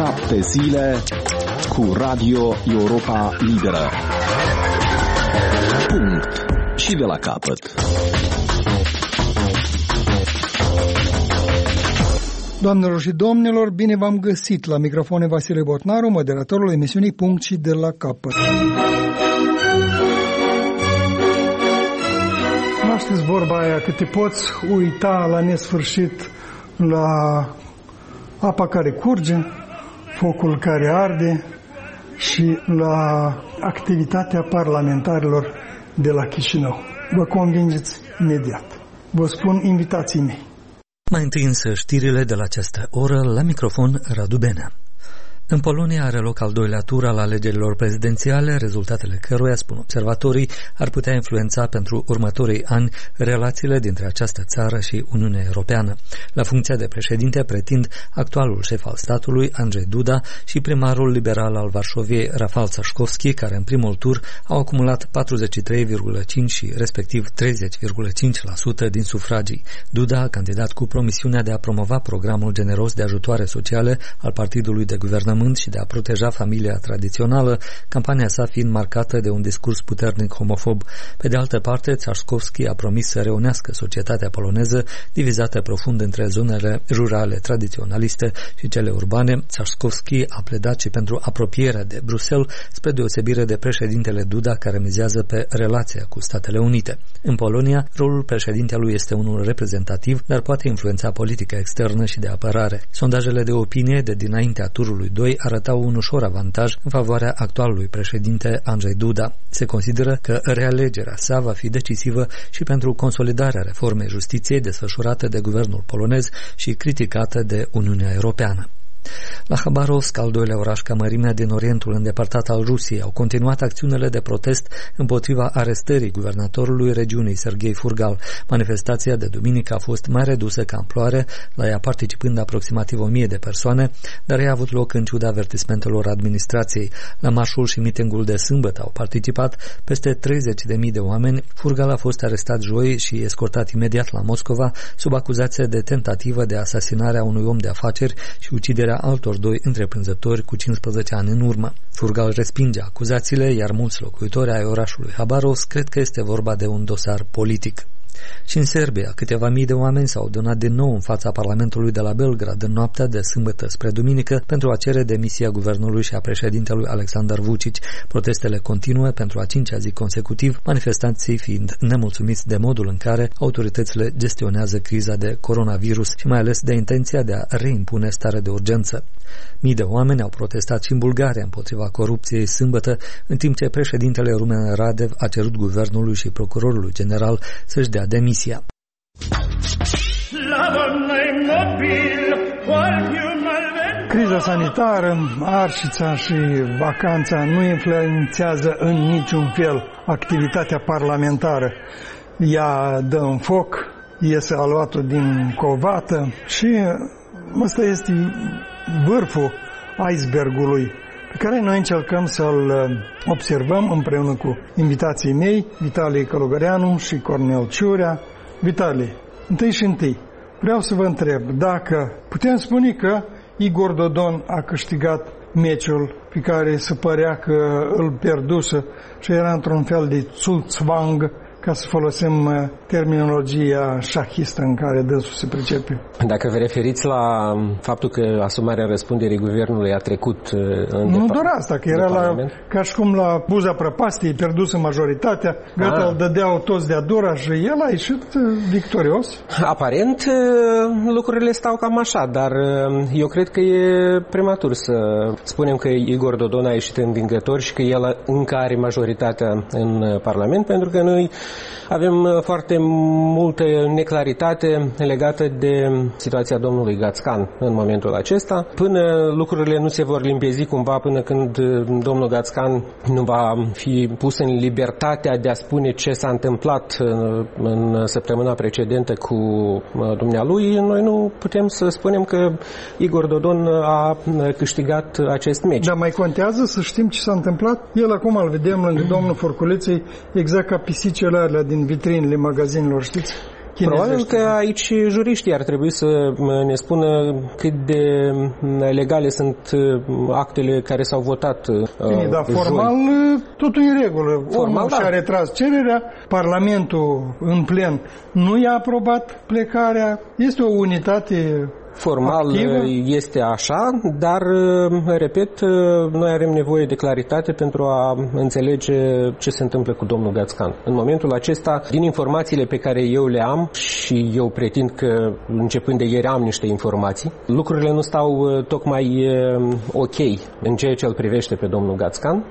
7 zile cu Radio Europa Liberă. Punct. Și de la capăt. Doamnelor și domnilor, bine v-am găsit la microfone Vasile Botnaru, moderatorul emisiunii Punct și de la capăt. Nu știți vorba aia că te poți uita la nesfârșit la apa care curge, focul care arde și la activitatea parlamentarilor de la Chișinău. Vă convingeți imediat. Vă spun invitații mei. Mai întâi însă știrile de la această oră, la microfon Radu Benea. În Polonia are loc al doilea tur al alegerilor prezidențiale, rezultatele căruia, spun observatorii, ar putea influența pentru următorii ani relațiile dintre această țară și Uniunea Europeană. La funcția de președinte pretind actualul șef al statului, Andrzej Duda, și primarul liberal al Varșoviei, Rafał Trzaskowski, care în primul tur au acumulat 43,5% și respectiv 30,5% din sufragii. Duda a candidat cu promisiunea de a promova programul generos de ajutoare sociale al partidului de guvernământ și de a proteja familia tradițională, campania sa fiind marcată de un discurs puternic homofob. Pe de altă parte, Trzaskowski a promis să reunească societatea poloneză, divizată profund între zonele rurale tradiționaliste și cele urbane. Trzaskowski a pledat și pentru apropierea de Bruxelles, spre deosebire de președintele Duda, care mizează pe relația cu Statele Unite. În Polonia, rolul președintelui este unul reprezentativ, dar poate influența politica externă și de apărare. Sondajele de opinie de dinaintea turului 2 arătau un ușor avantaj în favoarea actualului președinte Andrzej Duda. Se consideră că realegerea sa va fi decisivă și pentru consolidarea reformei justiției desfășurată de guvernul polonez și criticată de Uniunea Europeană. La Habarovsk, al doilea oraș ca mărimea din Orientul îndepărtat al Rusiei, au continuat acțiunile de protest împotriva arestării guvernatorului regiunii, Serghei Furgal. Manifestația de duminică a fost mai redusă ca amploare, la ea participând aproximativ 1000 de persoane, dar ea a avut loc în ciuda avertismentelor administrației. La marșul și mitingul de sâmbătă au participat peste 30.000 de oameni. Furgal a fost arestat joi și escortat imediat la Moscova sub acuzație de tentativă de asasinare a unui om de afaceri și uciderea altor doi întreprinzători cu 15 ani în urmă. Furgal respinge acuzațiile, iar mulți locuitori ai orașului Habarovsk cred că este vorba de un dosar politic. Și în Serbia, câteva mii de oameni s-au adunat din nou în fața Parlamentului de la Belgrad în noaptea de sâmbătă spre duminică pentru a cere demisia guvernului și a președintelui Aleksandar Vučić. Protestele continuă pentru a 5-a zi consecutiv, manifestanții fiind nemulțumiți de modul în care autoritățile gestionează criza de coronavirus și mai ales de intenția de a reimpune stare de urgență. Mii de oameni au protestat și în Bulgaria împotriva corupției sâmbătă, în timp ce președintele Rumen Radev a cerut guvernului și procurorului general să-și dea demisia. Criza sanitară, arșița și vacanța nu influențează în niciun fel activitatea parlamentară. Ea dă în foc, iese aluatul din covată și ăsta este vârful icebergului pe care noi încercăm să-l observăm împreună cu invitații mei, Vitalie Călugăreanu și Cornel Ciurea. Vitalie, întâi și întâi, vreau să vă întreb dacă putem spune că Igor Dodon a câștigat meciul pe care se părea că îl pierduse și era într-un fel de Zugzwang, ca să folosim terminologia șahistă în care dânsul se pricepe. Dacă vă referiți la faptul că asumarea răspunderii guvernului a trecut în nu doar asta, că era ca și cum la buza prăpastiei, pierdusă majoritatea, gata, îl dădeau toți de-a dura și el a ieșit victorios. Aparent lucrurile stau cam așa, dar eu cred că e prematur să spunem că Igor Dodon a ieșit învingător și că el încă are majoritatea în Parlament, pentru că noi avem foarte multă neclaritate legată de situația domnului Gațcan în momentul acesta. Până lucrurile nu se vor limpezi cumva, până când domnul Gațcan nu va fi pus în libertatea de a spune ce s-a întâmplat în săptămâna precedentă cu dumnealui, noi nu putem să spunem că Igor Dodon a câștigat acest meci. Dar mai contează să știm ce s-a întâmplat? El acum îl vedem lângă domnul Furculiței, exact ca pisicele alea din vitrinele magazinelor, știți? Probabil că aici juriștii ar trebui să ne spună cât de legale sunt actele care s-au votat. Bine, dar formal totul în regulă. Omul și-a retras cererea, Parlamentul în plen nu i-a aprobat plecarea. Este o unitate formal activă. Este așa, dar, repet, noi avem nevoie de claritate pentru a înțelege ce se întâmplă cu domnul Gățcan. În momentul acesta, din informațiile pe care eu le am, și eu pretind că începând de ieri am niște informații, lucrurile nu stau tocmai ok în ceea ce îl privește pe domnul Gățcan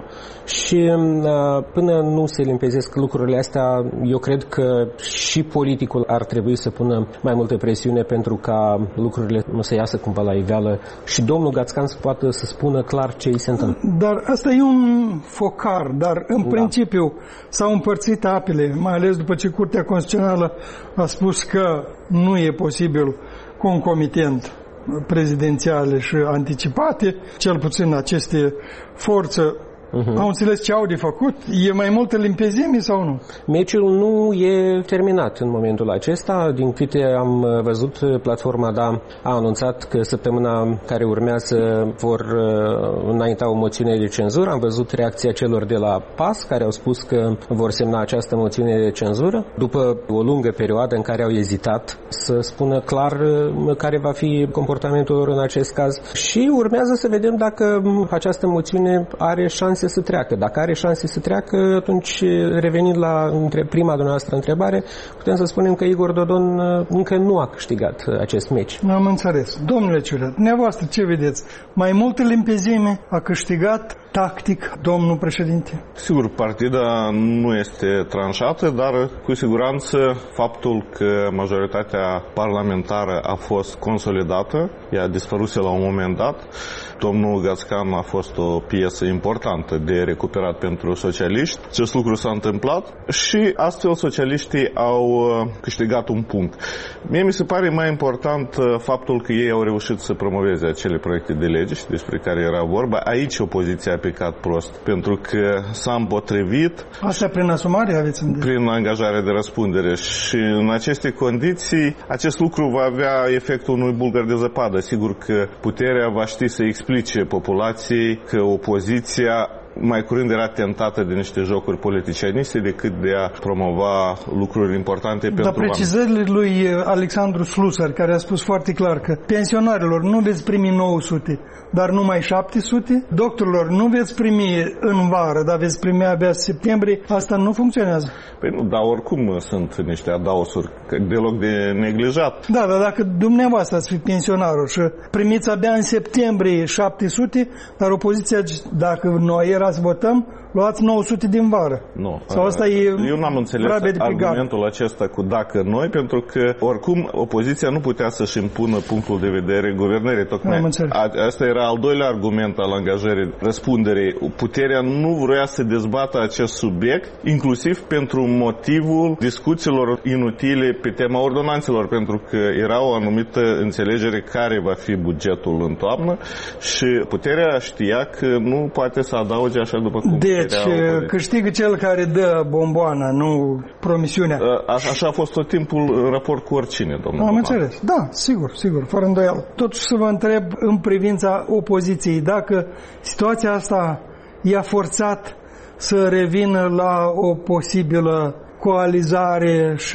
și până nu se limpezesc lucrurile astea, eu cred că și politicul ar trebui să pună mai multă presiune pentru ca lucrurile nu să iasă cumva la iveală și domnul Gățcan să poată să spună clar ce îi se întâmplă. Dar asta e un focar, dar în principiu s-au împărțit apele, mai ales după ce Curtea Constituțională a spus că nu e posibil concomitent prezidențiale și anticipate, cel puțin aceste forțe. Au înțeles ce au de făcut? E mai multă limpezime sau nu? Meciul nu e terminat în momentul acesta. Din câte am văzut, platforma DA a anunțat că săptămâna care urmează vor înainta o moțiune de cenzură. Am văzut reacția celor de la PAS, care au spus că vor semna această moțiune de cenzură, după o lungă perioadă în care au ezitat să spună clar care va fi comportamentul lor în acest caz. Și urmează să vedem dacă această moțiune are șanse să treacă. Dacă are șanse să treacă, atunci, revenind la prima dumneavoastră întrebare, putem să spunem că Igor Dodon încă nu a câștigat acest meci. Am înțeles. Domnule Ciurea, dumneavoastră ce vedeți? Mai multă limpezime a câștigat tactic domnul președinte? Sigur, partida nu este tranșată, dar cu siguranță faptul că majoritatea parlamentară a fost consolidată, ea a dispăruse la un moment dat. Domnul Gățcan a fost o piesă importantă de recuperat pentru socialiști. Acest lucru s-a întâmplat și astfel socialiștii au câștigat un punct. Mie mi se pare mai important faptul că ei au reușit să promoveze acele proiecte de lege despre care era vorba. Aici opoziția a picat prost, pentru că s-a împotrivit. Asta prin asumare aveți în prin angajare de răspundere și în aceste condiții acest lucru va avea efectul unui bulgăr de zăpadă. Sigur că puterea va ști să explice populației că opoziția mai curând era tentată de niște jocuri politicianiste decât de a promova lucruri importante pentru oameni. Dar precizările lui Alexandru Slusar, care a spus foarte clar că pensionarilor nu veți primi 900, dar numai 700, doctorilor nu veți primi în vară, dar veți primi abia septembrie, asta nu funcționează. Păi nu, dar oricum sunt niște adaosuri deloc de neglijat. Da, dar dacă dumneavoastră ați fi pensionarul și primiți abia în septembrie 700, dar opoziția, dacă noi era să votăm, luați 900 din vară. Nu. Sau asta e eu n-am înțeles argumentul acesta cu dacă noi, pentru că oricum opoziția nu putea să-și impună punctul de vedere guvernării. Tocmai asta era al doilea argument al angajării răspunderei. Puterea nu vrea să dezbată acest subiect, inclusiv pentru motivul discuțiilor inutile pe tema ordonanțelor, pentru că era o anumită înțelegere care va fi bugetul în toamnă și puterea știa că nu poate să adauge așa după cum deci câștigă cel care dă bomboana, nu promisiunea. Așa a fost tot timpul în raport cu oricine, domnul. Am înțeles. Da, sigur, fără îndoială. Totuși să vă întreb în privința opoziției, dacă situația asta i-a forțat să revină la o posibilă coalizare și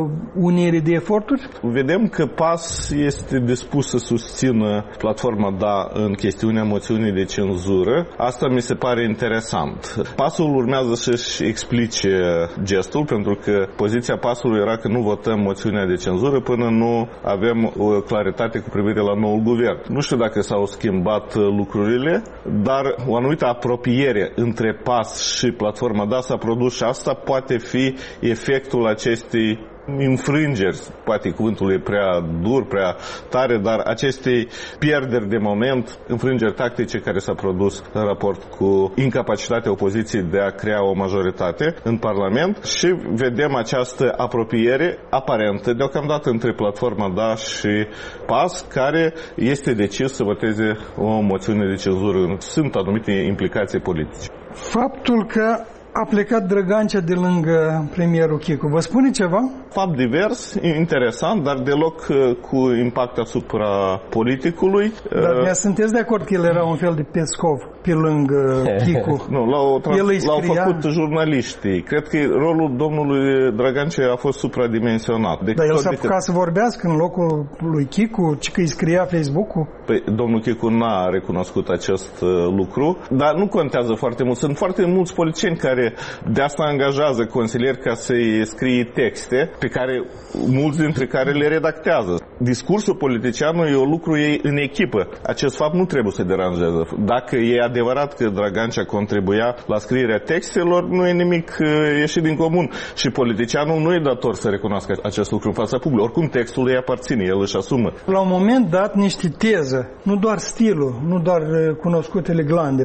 unire de eforturi? Vedem că PAS este dispus să susțină platforma DA în chestiunea moțiunii de cenzură. Asta mi se pare interesant. PAS-ul urmează să-și explice gestul, pentru că poziția PAS-ului era că nu votăm moțiunea de cenzură până nu avem o claritate cu privire la noul guvern. Nu știu dacă s-au schimbat lucrurile, dar o anumită apropiere între PAS și platforma DA s-a produs și asta poate fi efectul acestei înfrângeri, poate cuvântul e prea dur, prea tare, dar acestei pierderi de moment, înfrângeri tactice care s-a produs în raport cu incapacitatea opoziției de a crea o majoritate în Parlament și vedem această apropiere aparentă deocamdată între platforma DA și PAS, care este decis să voteze o moțiune de cenzură. Sunt anumite implicații politice. Faptul că a plecat Drăgancea de lângă premierul Chicu. Vă spune ceva? Fapt divers, interesant, dar deloc cu impact asupra politicului. Dar sunteți de acord că el era un fel de Pescov pe lângă Chicu? Nu, l-au făcut jurnaliștii. Cred că rolul domnului Drăgancea a fost supradimensionat. Dar el s-a apucat să vorbească în locul lui Chicu, ci că îi scria Facebook-ul? Păi, domnul Chicu n-a recunoscut acest lucru, dar nu contează foarte mult. Sunt foarte mulți politicieni care de asta angajează consilieri ca să-i scrie texte pe care mulți dintre care le redactează. Discursul politicianului e un lucru ei în echipă. Acest fapt nu trebuie să deranjeze. Dacă e adevărat că Drăgancea contribuia la scrierea textelor, nu e nimic ieșit din comun. Și politicianul nu e dator să recunoască acest lucru în fața publică. Oricum textul îi aparține, el își asumă. La un moment dat niște teză, nu doar stilul, nu doar cunoscutele glande,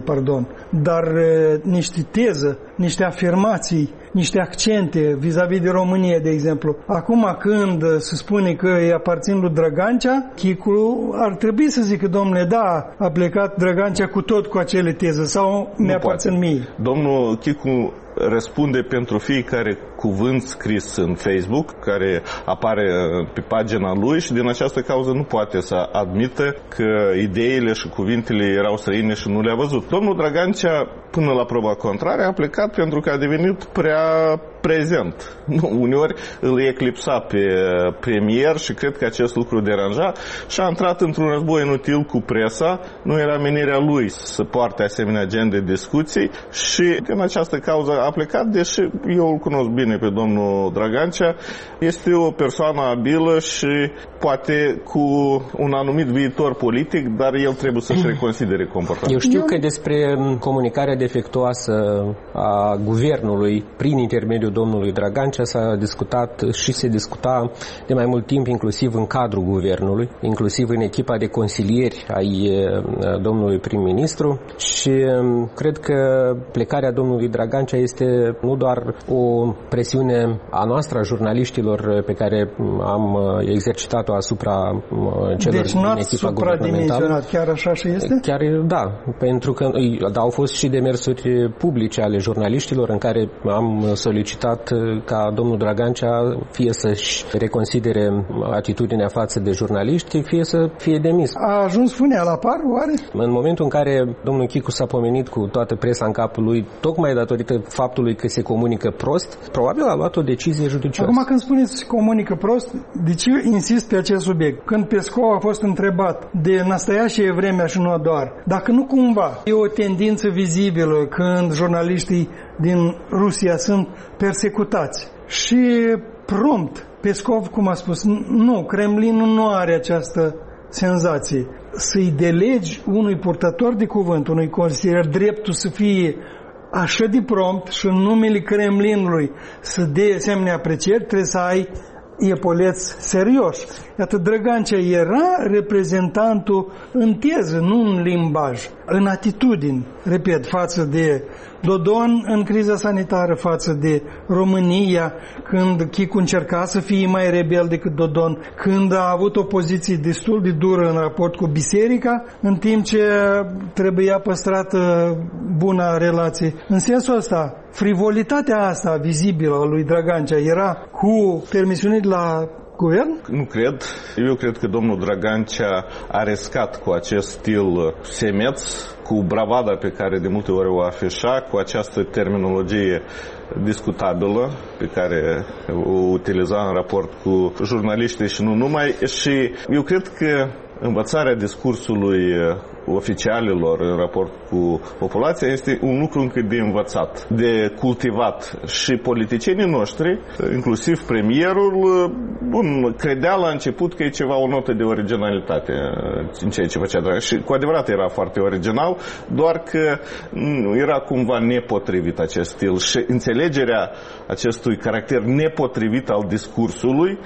dar niște teză, niște afirmații, niște accente vis-a-vis de România, de exemplu. Acum când se spune că îi aparțin lui Drăgancea, Chicu ar trebui să zică, domnule, da, a plecat Drăgancea cu tot cu acele teze sau mi-aparțin mie. Domnul Chicu răspunde pentru fiecare cuvânt scris în Facebook care apare pe pagina lui și din această cauză nu poate să admită că ideile și cuvintele erau străine și nu le-a văzut. Domnul Drăgancea, până la proba contrară, a plecat pentru că a devenit prea prezent. Uneori îl eclipsa pe premier și cred că acest lucru deranja și a intrat într-un război inutil cu presa. Nu era menirea lui să poarte asemenea gen de discuții și din această cauză a plecat, deși eu îl cunosc bine pe domnul Drăgancea. Este o persoană abilă și poate cu un anumit viitor politic, dar el trebuie să-și reconsidere comportamentul. Eu știu că despre comunicarea defectuoasă a guvernului prin intermediul domnului Drăgancea s-a discutat și se discuta de mai mult timp, inclusiv în cadrul guvernului, inclusiv în echipa de consilieri ai domnului prim-ministru și cred că plecarea domnului Drăgancea este nu doar o presiune a noastră, a jurnaliștilor pe care am exercitat-o asupra celor din echipa guvernamentală. Chiar așa și este? Chiar da, pentru că au fost și demersuri publice ale jurnaliștilor în care am solicitat ca domnul Drăgancea fie să-și reconsidere atitudinea față de jurnaliști, fie să fie demis. A ajuns funea la par, oare? În momentul în care domnul Chicu s-a pomenit cu toată presa în capul lui, tocmai datorită faptului că se comunică prost, probabil a luat o decizie judicioasă. Acum când spuneți se comunică prost, de ce insist pe acest subiect? Când Pescov a fost întrebat de nastaia vremea și nu doar, dacă nu cumva e o tendință vizibilă când jurnaliștii din Rusia sunt persecutați și prompt Pescov, cum a spus, nu, Kremlinul nu are această senzație. Să-i delegi unui purtător de cuvânt, unui consilier, dreptul să fie așa de prompt și în numele Kremlinului să dea asemenea aprecieri, trebuie să ai epoleți serioși. Iată, Drăgancea era reprezentantul în teză, nu în limbaj, în atitudini, repet, față de Dodon în criza sanitară, față de România, când Chicu încerca să fie mai rebel decât Dodon, când a avut o poziție destul de dură în raport cu biserica, în timp ce trebuia păstrată buna relație. În sensul ăsta, frivolitatea asta vizibilă a lui Drăgancea era cu permisiune de la guvern? Nu cred. Eu cred că domnul Drăgancea a riscat cu acest stil semeț, cu bravada pe care de multe ori o afișa, cu această terminologie discutabilă pe care o utiliza în raport cu jurnaliștii și nu numai. Și eu cred că învățarea discursului oficialilor în raport cu populația este un lucru încă de învățat, de cultivat. Și politicienii noștri, inclusiv premierul, credea la început că e ceva, o notă de originalitate în ceea ce făcea. Și cu adevărat era foarte original, doar că era cumva nepotrivit acest stil și înțelegerea acestui caracter nepotrivit al discursului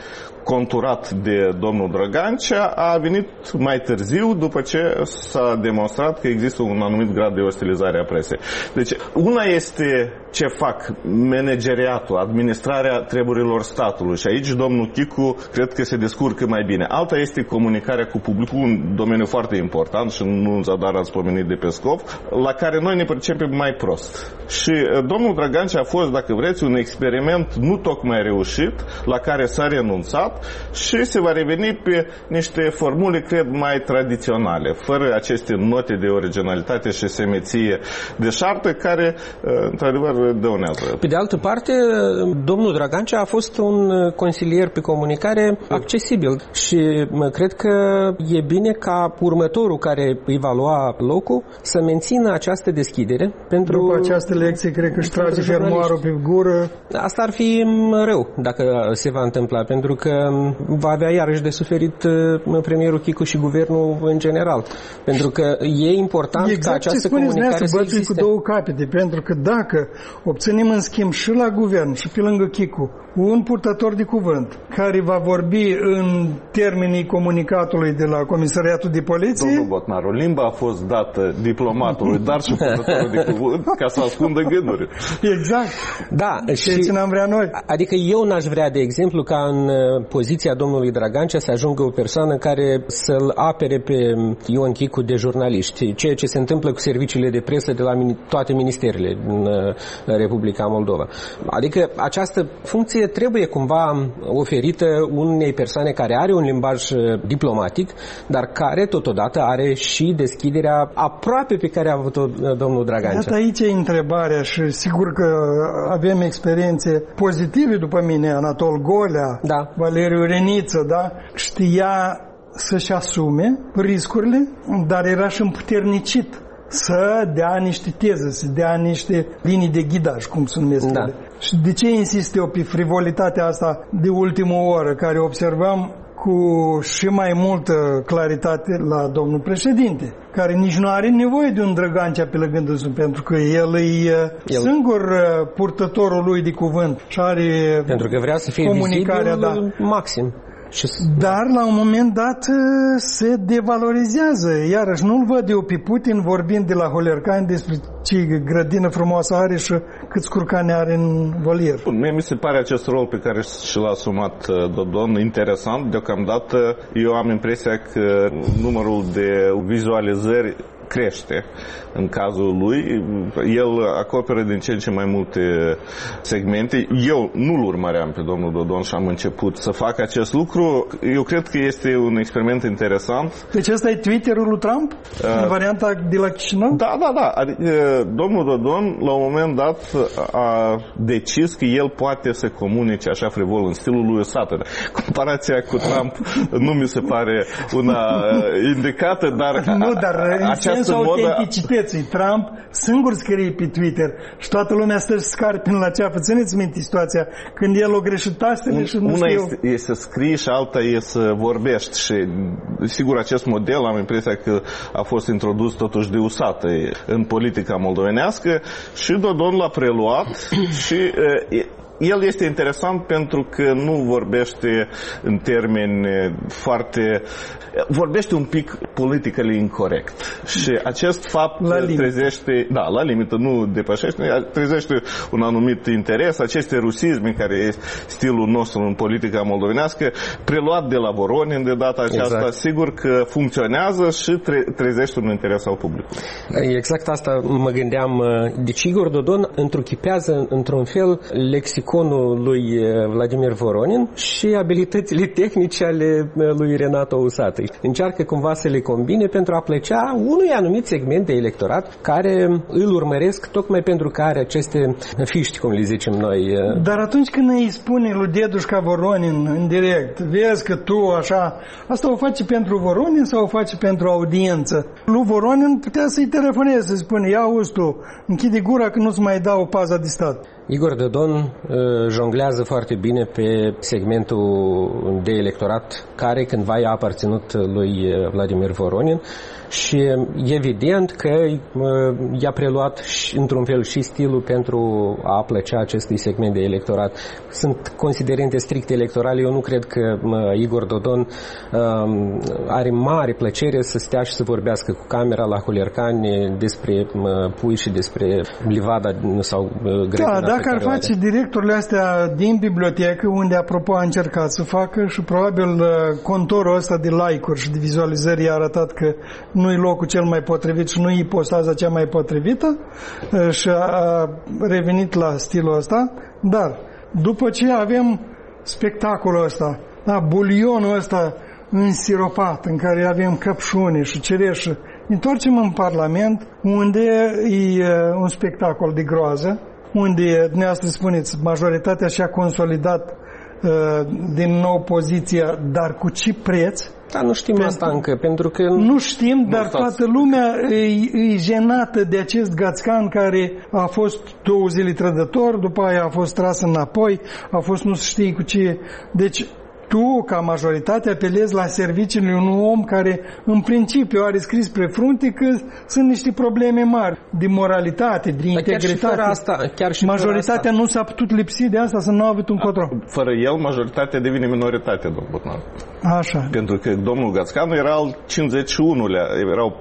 conturat de domnul Drăgancea a venit mai târziu, după ce s-a demonstrat că există un anumit grad de ostilizare a presei. Deci, una este ce fac manageriatul, administrarea treburilor statului și aici domnul Chicu cred că se descurcă mai bine. Alta este comunicarea cu publicul, un domeniu foarte important și nu în zadar ați pomenit de Pescov, la care noi ne percepem mai prost. Și domnul Drăgancea a fost, dacă vreți, un experiment nu tocmai reușit, la care s-a renunțat și se va reveni pe niște formule, cred, mai tradiționale, fără aceste note de originalitate și semeție deșartă care, într-adevăr, dăunează. Pe de altă parte, domnul Drăgancea a fost un consilier pe comunicare accesibil și cred că e bine ca următorul care îi va lua locul să mențină această deschidere pentru... După această lecție, cred că își trage fermoarul pe gură. Asta ar fi rău dacă se va întâmpla, pentru că va avea iarăși de suferit premierul Chicu și guvernul în general. Pentru că e important ca această comunicare să existe. Cu două capete, pentru că dacă obținem în schimb și la guvern și pe lângă Chicu un purtător de cuvânt care va vorbi în termenii comunicatului de la Comisariatul de Poliție... Domnul Botnaru, limba a fost dată diplomatului, dar și purtătorul de cuvânt ca să ascundă gânduri. Exact. Da, și n-am vrea noi. Adică eu n-aș vrea, de exemplu, ca în poziția domnului Drăgancea să ajungă o persoană care să-l apere pe Ion Chicu de jurnaliști, ceea ce se întâmplă cu serviciile de presă de la toate ministerele în Republica Moldova. Adică această funcție trebuie cumva oferită unei persoane care are un limbaj diplomatic, dar care totodată are și deschiderea aproape pe care a avut-o domnul Drăgancea. Iată aici e întrebarea și sigur că avem experiențe pozitive după mine, Anatol Golea, da. Valeriu Reniță, da? Știa să-și asume riscurile, dar era și împuternicit să dea niște teze, să dea niște linii de ghidaj, cum se numesc ele. Și de ce insist eu pe frivolitatea asta de ultimă oră, care observăm cu și mai multă claritate la domnul președinte, care nici nu are nevoie de un Drăgancea pe lângă dânsul, pentru că el e singur purtătorul lui de cuvânt și are pentru că vrea să fie vizibil maxim. Dar la un moment dat se devalorizează. Iarăși nu-l văd eu pe Putin vorbind de la Holercani despre ce grădină frumoasă are și câți curcani are în volier. Mie mi se pare acest rol pe care și l-a asumat Dodon interesant. Deocamdată eu am impresia că numărul de vizualizări crește în cazul lui. El acoperă din ce în ce mai multe segmente. Eu nu-l urmăream pe domnul Dodon și am început să fac acest lucru. Eu cred că este un experiment interesant. Deci ăsta e Twitter-ul lui Trump? În varianta de la Chișinău? Da. Adică, domnul Dodon la un moment dat a decis că el poate să comunice așa frivol în stilul lui Osată. Comparația cu Trump nu mi se pare una indicată, dar în sensul autenticității. Trump singur scrie pe Twitter și toată lumea stă și scarpe la ceafă. Țineți minte situația când el o greșit tastele și nu știu. Una e să scrii și alta e să vorbești și sigur acest model am impresia că a fost introdus totuși de Usată în politica moldovenească și Dodon l-a preluat și el este interesant pentru că nu vorbește în termeni foarte... vorbește un pic politically incorrect. Și acest fapt trezește... Da, la limită, nu depășește, trezește un anumit interes. Aceste rusisme, care e stilul nostru în politica moldovenească, preluat de la Voronin de data aceasta, sigur că funcționează și trezește un interes al publicului. Exact asta mă gândeam. Deci Igor Dodon întruchipează într-un fel lexiconul lui Vladimir Voronin și abilitățile tehnice ale lui Renato Usată. Încearcă cumva să le combine pentru a plăcea unui anumit segment de electorat care îl urmăresc tocmai pentru că are aceste fiști, cum le zicem noi. Dar atunci când îi spune lui Dedușca Voronin în direct, vezi că tu așa, asta o face pentru Voronin sau o face pentru audiență? Lui Voronin putea să-i telefoneze, să-i spune, ia auzi tu, închide gura că nu-ți mai dau paza de stat. Igor Dodon jonglează foarte bine pe segmentul de electorat care cândva i-a aparținut lui Vladimir Voronin și evident că i-a preluat într-un fel și stilul pentru a plăcea acestui segment de electorat. Sunt considerente strict electorale. Eu nu cred că Igor Dodon are mare plăcere să stea și să vorbească cu camera la Hulercani despre pui și despre livada sau grădina. Da, dacă ar face directorile astea din bibliotecă, unde apropo a încercat să facă și probabil contorul ăsta de like-uri și de vizualizări i-a arătat că nu e locul cel mai potrivit și nu e postaza cea mai potrivită și a revenit la stilul ăsta, dar după ce avem spectacolul ăsta, da, bulionul ăsta însiropat în care avem căpșuni și cireș, întoarcem în Parlament unde e un spectacol de groază, unde dumneavoastră spuneți majoritatea și-a consolidat din nou poziția, dar cu ce preț? Da, nu știm asta încă, pentru că... Nu știm, dar toată lumea e jenată de acest Gațcan care a fost 2 zile trădător, după aia a fost tras înapoi, a fost nu știi cu ce... Deci, tu, ca majoritate, apelezi la serviciile unui om care, în principiu, are scris pe frunte că sunt niște probleme mari de moralitate, de integritate. Chiar și majoritatea nu s-a putut lipsi de asta, să nu a avut un control. Fără el, majoritatea devine minoritate, domnul Botnar. Așa. Pentru că domnul Gațcanu era al 51-lea, erau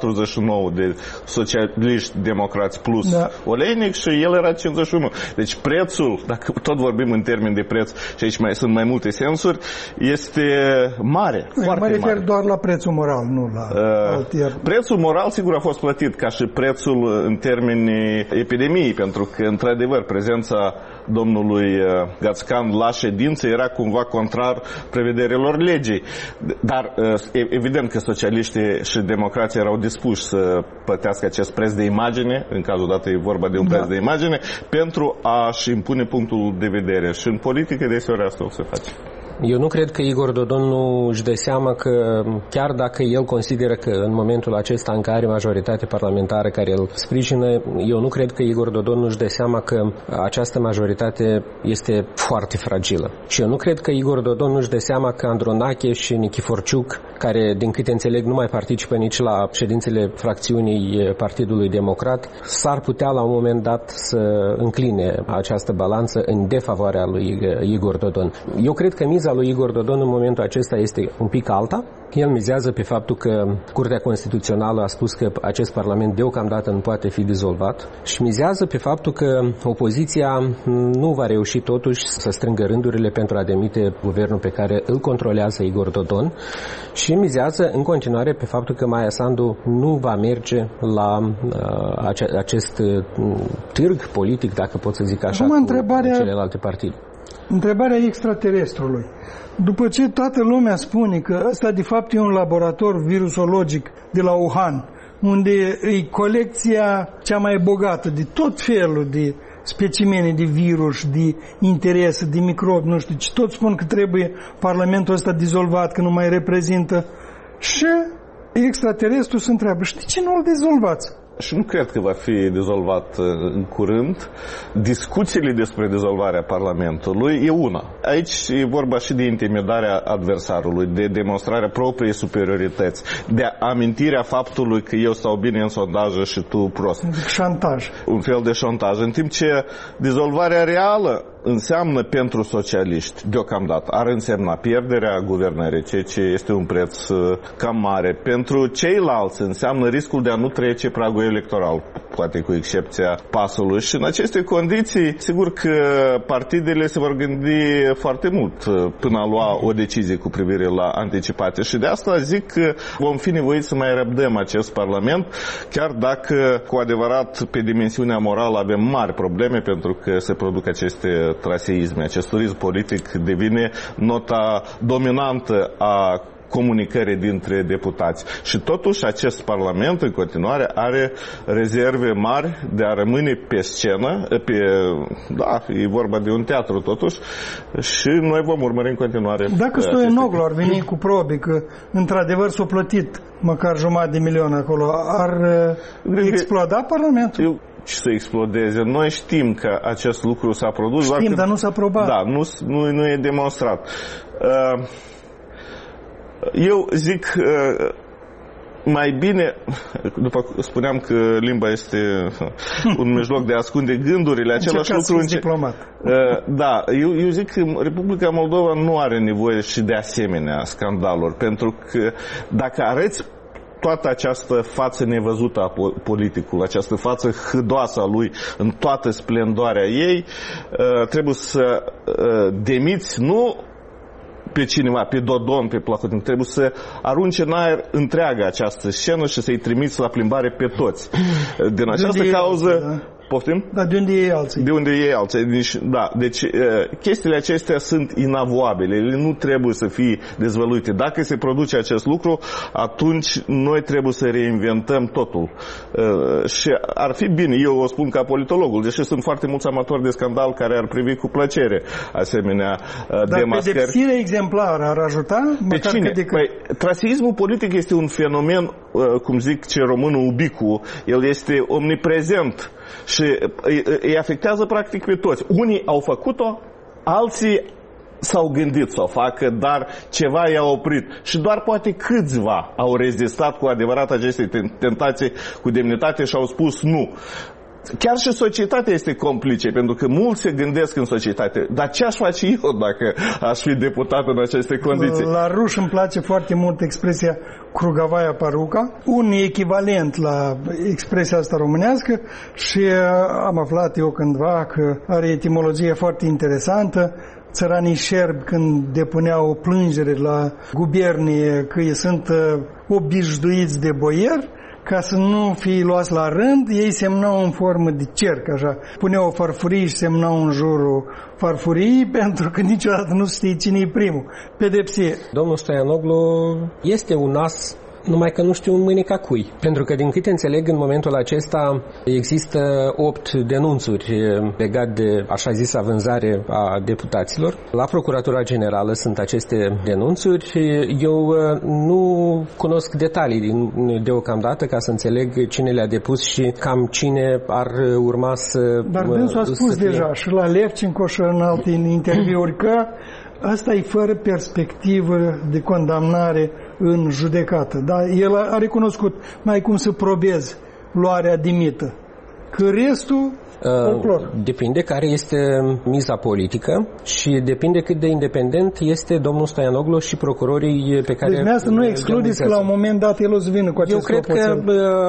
49 de socialiști democrați plus Oleinic și el era 51. Deci prețul, dacă tot vorbim în termeni de preț și aici sunt mai multe sensuri, este mare, foarte mare. Mă refer doar la prețul moral, nu la altier. Prețul moral sigur a fost plătit ca și prețul în termenii epidemiei, pentru că într-adevăr prezența domnului Gațcan la ședință era cumva contrar prevederilor legii. Dar evident că socialiștii și democrații erau dispuși să plătească acest preț de imagine, în cazul dat e vorba de un preț de imagine, pentru a-și impune punctul de vedere. Și în politică deseori asta o să face. Eu nu cred că Igor Dodon nu își dă seama că, chiar dacă el consideră că în momentul acesta în care are majoritate parlamentară care îl sprijină, eu nu cred că Igor Dodon nu își dă seama că această majoritate este foarte fragilă. Și eu nu cred că Igor Dodon nu își dă seama că Andronache și Nichiforciuc, care din câte înțeleg nu mai participă nici la ședințele fracțiunii Partidului Democrat, s-ar putea la un moment dat să încline această balanță în defavoarea lui Igor Dodon. Eu cred că miza lui Igor Dodon în momentul acesta este un pic alta. El mizează pe faptul că Curtea Constituțională a spus că acest Parlament deocamdată nu poate fi dizolvat și mizează pe faptul că opoziția nu va reuși totuși să strângă rândurile pentru a demite guvernul pe care îl controlează Igor Dodon și mizează în continuare pe faptul că Maia Sandu nu va merge la acest târg politic, dacă pot să zic așa, cu celelalte partide. Întrebarea extraterestrului. După ce toată lumea spune că ăsta de fapt e un laborator virusologic de la Wuhan, unde e colecția cea mai bogată de tot felul de specimene de virus, de interese, de microbi, nu știu, toți spun că trebuie Parlamentul ăsta dizolvat, că nu mai reprezintă. Și extraterestrul se întreabă, și de ce nu îl dizolvați? Și nu cred că va fi dizolvat în curând. Discuțiile despre dizolvarea Parlamentului e una. Aici e vorba și de intimidarea adversarului, de demonstrarea propriei superiorități, de amintirea faptului că eu stau bine în sondaje și tu prost. Șantaj. Un fel de șantaj. În timp ce dizolvarea reală înseamnă pentru socialiști, deocamdată, ar însemna pierderea guvernării, ceea ce este un preț cam mare. Pentru ceilalți înseamnă riscul de a nu trece pragul electoral, poate cu excepția PAS-ului. Și în aceste condiții, sigur că partidele se vor gândi foarte mult până a lua o decizie cu privire la anticipate. Și de asta zic că vom fi nevoiți să mai răbdăm acest Parlament, chiar dacă cu adevărat pe dimensiunea morală avem mari probleme, pentru că se produc aceste traseisme. Acest turism politic devine nota dominantă a comunicării dintre deputați. Și totuși acest Parlament în continuare are rezerve mari de a rămâne pe scenă, e vorba de un teatru totuși, și noi vom urmări în continuare. Dacă Stoianoglu ar veni cu probe că într-adevăr s-a plătit măcar $500.000 acolo, ar exploda Parlamentul? și să explodeze. Noi știm că acest lucru s-a produs. Știm, dar nu s-a probat. Da, nu e demonstrat. Eu zic mai bine, după cum spuneam că limba este un mijloc de a ascunde gândurile, același lucru diplomat. Da, eu zic că Republica Moldova nu are nevoie și de asemenea scandaluri, pentru că dacă arăți toată această față nevăzută a politicului, această față hâdoasă a lui în toată splendoarea ei, trebuie să demiți nu pe cineva, pe Dodon, pe Plahotin, trebuie să arunce în aer întreaga această scenă și să-i trimiți la plimbare pe toți. Din această cauză... Poftim? Dar de unde iei alții? De unde iei alții. Deci chestiile acestea sunt inavoabile. Ele nu trebuie să fie dezvăluite. Dacă se produce acest lucru, atunci noi trebuie să reinventăm totul. Și ar fi bine, eu o spun ca politologul, deși sunt foarte mulți amatori de scandal care ar privi cu plăcere asemenea demascări. Dar pedepsirea exemplară ar ajuta? Pe cine? Traseismul politic este un fenomen, cum zic ce românul ubicu, el este omniprezent și îi afectează practic pe toți. Unii au făcut-o, alții s-au gândit să o facă, dar ceva i-a oprit. Și doar poate câțiva au rezistat cu adevărat acestei tentații cu demnitate și au spus nu. Chiar și societatea este complice, pentru că mulți se gândesc în societate. Dar ce aș face eu dacă aș fi deputat în aceste condiții? La ruși îmi place foarte mult expresia Krugavaya Paruca, un echivalent la expresia asta românească, și am aflat eu cândva că are etimologie foarte interesantă. Țăranii șerbi, când depuneau o plângere la gubernie că ei sunt obișnuiți de boier, ca să nu fie luați la rând, ei semnau în formă de cerc, așa. Puneau o farfurie și semnau în jurul farfuriei, pentru că niciodată nu știi cine e primul. Pedepsie. Domnul Stoianoglu este un as, numai că nu știu în mâneca cui. Pentru că, din câte înțeleg, în momentul acesta există 8 denunțuri legate de, așa zisa, vânzare a deputaților. La Procuratura Generală sunt aceste denunțuri. Eu nu cunosc detalii deocamdată ca să înțeleg cine le-a depus și cam cine ar urma să... Dar dânsul a spus deja și la Levchenko și în alte interviuri că asta e fără perspectivă de condamnare în judecată. Dar el a recunoscut mai cum să probezi luarea de mită. Că restul... Depinde care este miza politică și depinde cât de independent este domnul Stoianoglu și procurorii pe care... Deci asta nu excludeți că la un moment dat el o să vină cu acest Eu cred că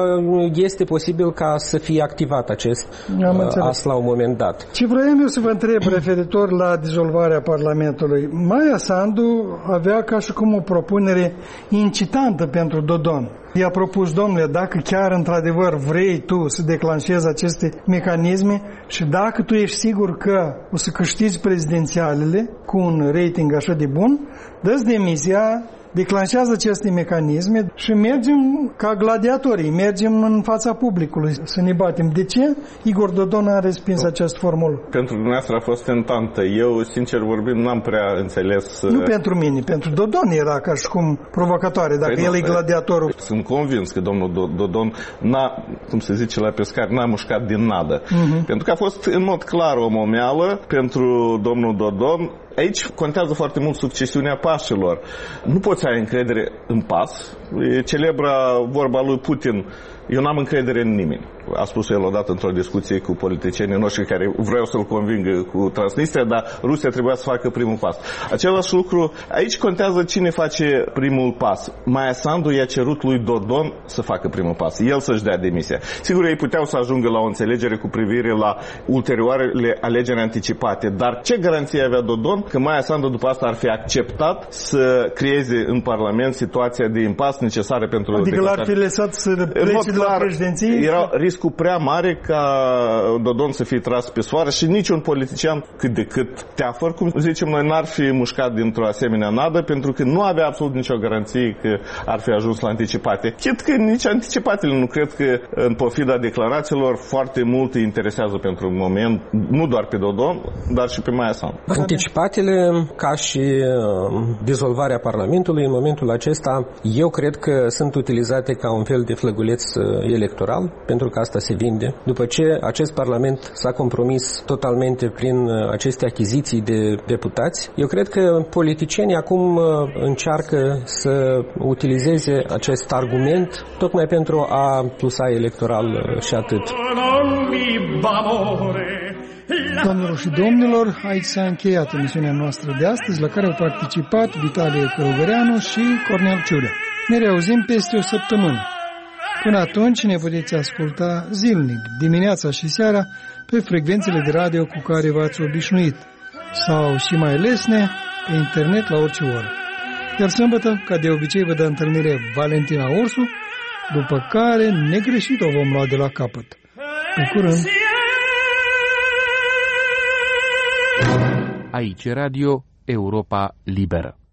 este posibil ca să fie activat acest as la un moment dat. Ce vroiam eu să vă întreb referitor la dizolvarea Parlamentului. Maia Sandu avea ca și cum o propunere incitantă pentru Dodon. I-a propus, domnule, dacă chiar într-adevăr vrei tu să declanșezi aceste mecanisme și dacă tu ești sigur că o să câștigi prezidențialele cu un rating așa de bun, dă-ți demisia, declanșează aceste mecanisme și mergem ca gladiatorii, mergem în fața publicului să ne batem. De ce Igor Dodon a respins acest formul? Pentru dumneavoastră a fost tentantă. Eu, sincer vorbind, n-am prea înțeles... Nu pentru mine, pentru Dodon era ca și cum provocatoare, dacă el e gladiatorul. Sunt convins că domnul Dodon n-a, cum se zice la pescar, n-a mușcat din nadă. Pentru că a fost în mod clar o momeală pentru domnul Dodon. Aici contează foarte mult succesiunea pașilor. Nu poți să ai încredere în pas. E celebra vorba lui Putin: eu n-am încredere în nimeni. A spus el odată într-o discuție cu politicienii noștri care vreau să-l convingă cu Transnistria, dar Rusia trebuia să facă primul pas. Același lucru, aici contează cine face primul pas. Maia Sandu i-a cerut lui Dodon să facă primul pas, el să-și dea demisia. Sigur, ei puteau să ajungă la o înțelegere cu privire la ulterioarele alegeri anticipate, dar ce garanție avea Dodon că Maia Sandu după asta ar fi acceptat să creeze în Parlament situația de impas necesară pentru... Adică l-ar fi lăsat să plece de la președinție? Era riscul prea mare ca Dodon să fie tras pe soară și niciun politician cât de cât teafăr, cum zicem noi, n-ar fi mușcat dintr-o asemenea nadă, pentru că nu avea absolut nicio garanție că ar fi ajuns la anticipate. Chit că nici anticipatele nu cred că, în pofida declarațiilor, foarte mult îi interesează pentru un moment, nu doar pe Dodon, dar și pe Maia Sandu. Anticipatele, ca și dizolvarea Parlamentului, în momentul acesta, eu cred cred că sunt utilizate ca un fel de flăguleț electoral, pentru că asta se vinde. După ce acest Parlament s-a compromis totalmente prin aceste achiziții de deputați, eu cred că politicienii acum încearcă să utilizeze acest argument tocmai pentru a plusa electoral și atât. Doamnelor și domnilor, aici s-a încheiat emisiunea noastră de astăzi, la care au participat Vitalie Călugăreanu și Cornel Ciulea. Ne reauzim peste o săptămână. Până atunci ne puteți asculta zilnic, dimineața și seara, pe frecvențele de radio cu care v-ați obișnuit, sau și mai lesne, pe internet la orice oră. Iar sâmbătă, ca de obicei, vă dă întâlnire Valentina Orsu, după care negreșit o vom lua de la capăt. Pe curând! Aici Radio Europa Liberă.